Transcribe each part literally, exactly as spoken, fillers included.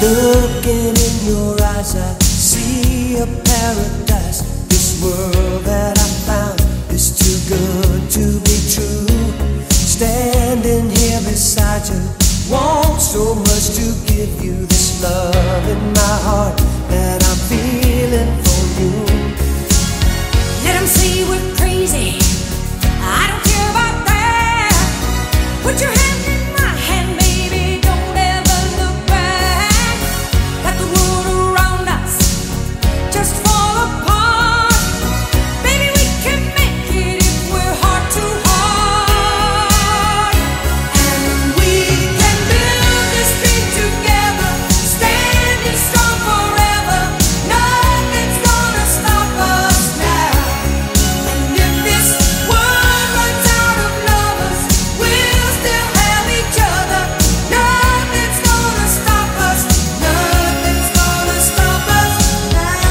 Looking in your eyes, I see a paradise. This world that I found is too good to be true. Standing here beside you, want so much to give you this love in my heart that I'm feeling for you. Let them say we're crazy, I don't care about that. Put your hand in my hand, baby, don't ever look back. Let the world around us just fall apart. Baby, we can make it if we're heart to heart. And we can build this dream together, standing strong forever. Nothing's gonna stop us now. And if this world runs out of lovers, we'll still have each other. Nothing's gonna stop us. Nothing's gonna stop us now.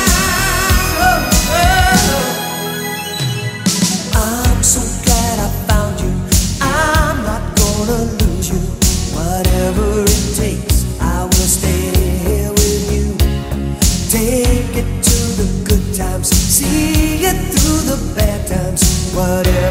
I'm so glad I found you. I'm not gonna lose you. Whatever it takes, I will stay here with you. Take it to the good times, see it through the bad times. Whatever